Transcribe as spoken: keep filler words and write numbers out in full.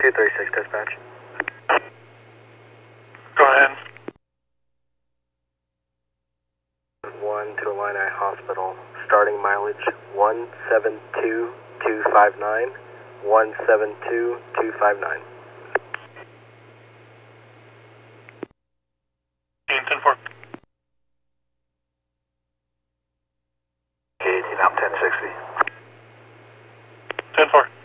two three six dispatch. Go ahead. one to Illini Hospital. Starting mileage one seven two two five nine. one seven two two five nine. ten four. eighteen out ten sixty. ten four.